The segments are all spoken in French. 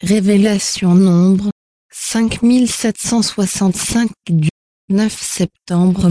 Révélation Nombre 5765 du 9 septembre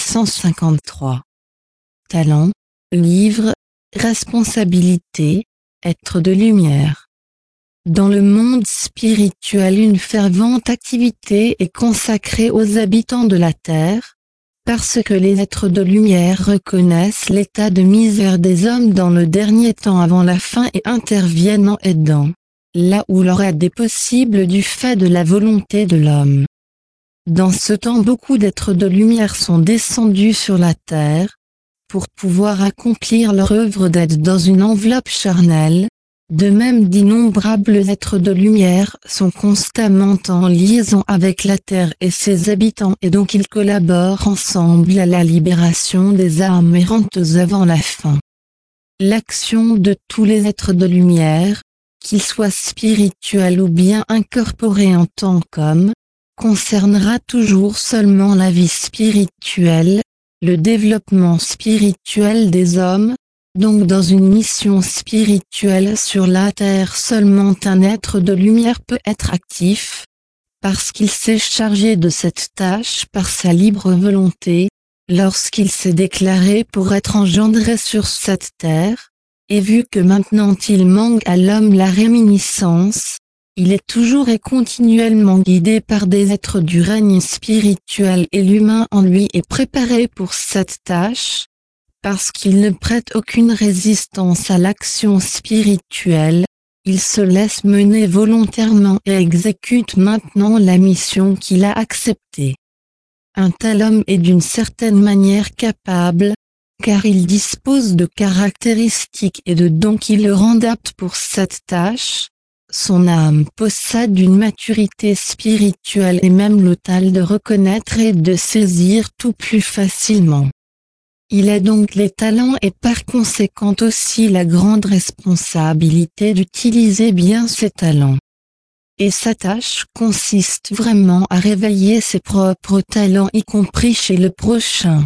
1953. Talent, livre, responsabilité, être de lumière. Dans le monde spirituel, une fervente activité est consacrée aux habitants de la terre, parce que les êtres de lumière reconnaissent l'état de misère des hommes dans le dernier temps avant la fin et interviennent en aidant, là où leur aide est possible du fait de la volonté de l'homme. Dans ce temps, beaucoup d'êtres de lumière sont descendus sur la terre, pour pouvoir accomplir leur œuvre d'aide dans une enveloppe charnelle. De même, d'innombrables êtres de lumière sont constamment en liaison avec la Terre et ses habitants, et donc ils collaborent ensemble à la libération des âmes errantes avant la fin. L'action de tous les êtres de lumière, qu'ils soient spirituels ou bien incorporés en tant qu'hommes, concernera toujours seulement la vie spirituelle, le développement spirituel des hommes. Donc dans une mission spirituelle sur la terre, seulement un être de lumière peut être actif, parce qu'il s'est chargé de cette tâche par sa libre volonté, lorsqu'il s'est déclaré pour être engendré sur cette terre, et vu que maintenant il manque à l'homme la réminiscence, il est toujours et continuellement guidé par des êtres du règne spirituel et l'humain en lui est préparé pour cette tâche, parce qu'il ne prête aucune résistance à l'action spirituelle, il se laisse mener volontairement et exécute maintenant la mission qu'il a acceptée. Un tel homme est d'une certaine manière capable, car il dispose de caractéristiques et de dons qui le rendent apte pour cette tâche. Son âme possède une maturité spirituelle et même le talent de reconnaître et de saisir tout plus facilement. Il a donc les talents et par conséquent aussi la grande responsabilité d'utiliser bien ses talents. Et sa tâche consiste vraiment à réveiller ses propres talents, y compris chez le prochain.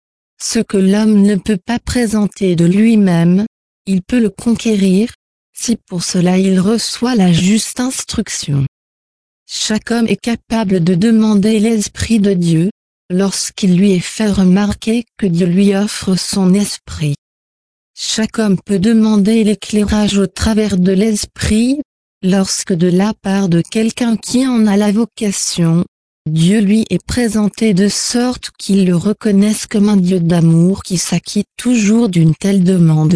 Ce que l'homme ne peut pas présenter de lui-même, il peut le conquérir, si pour cela il reçoit la juste instruction. Chaque homme est capable de demander l'Esprit de Dieu, lorsqu'il lui est fait remarquer que Dieu lui offre son esprit. Chaque homme peut demander l'éclairage au travers de l'esprit, lorsque de la part de quelqu'un qui en a la vocation, Dieu lui est présenté de sorte qu'il le reconnaisse comme un Dieu d'amour qui s'acquitte toujours d'une telle demande.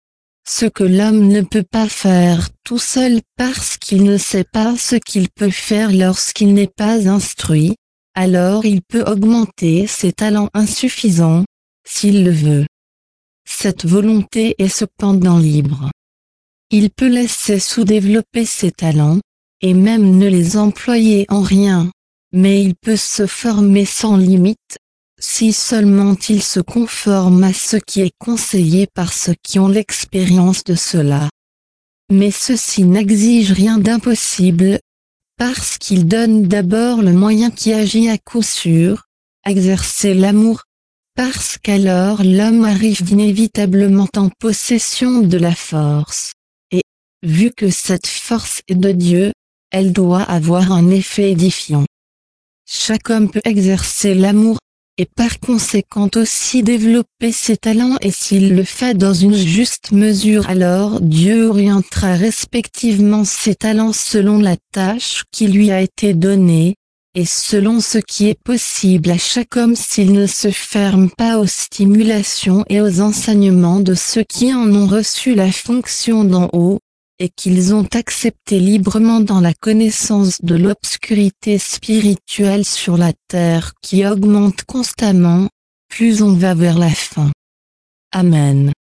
Ce que l'homme ne peut pas faire tout seul parce qu'il ne sait pas ce qu'il peut faire lorsqu'il n'est pas instruit, alors il peut augmenter ses talents insuffisants, s'il le veut. Cette volonté est cependant libre. Il peut laisser sous-développer ses talents, et même ne les employer en rien, mais il peut se former sans limite, si seulement il se conforme à ce qui est conseillé par ceux qui ont l'expérience de cela. Mais ceci n'exige rien d'impossible, parce qu'il donne d'abord le moyen qui agit à coup sûr, exercer l'amour, parce qu'alors l'homme arrive inévitablement en possession de la force, et, vu que cette force est de Dieu, elle doit avoir un effet édifiant. Chaque homme peut exercer l'amour, et par conséquent aussi développer ses talents, et s'il le fait dans une juste mesure, alors Dieu orientera respectivement ses talents selon la tâche qui lui a été donnée, et selon ce qui est possible à chaque homme s'il ne se ferme pas aux stimulations et aux enseignements de ceux qui en ont reçu la fonction d'en haut, et qu'ils ont accepté librement dans la connaissance de l'obscurité spirituelle sur la terre qui augmente constamment, plus on va vers la fin. Amen.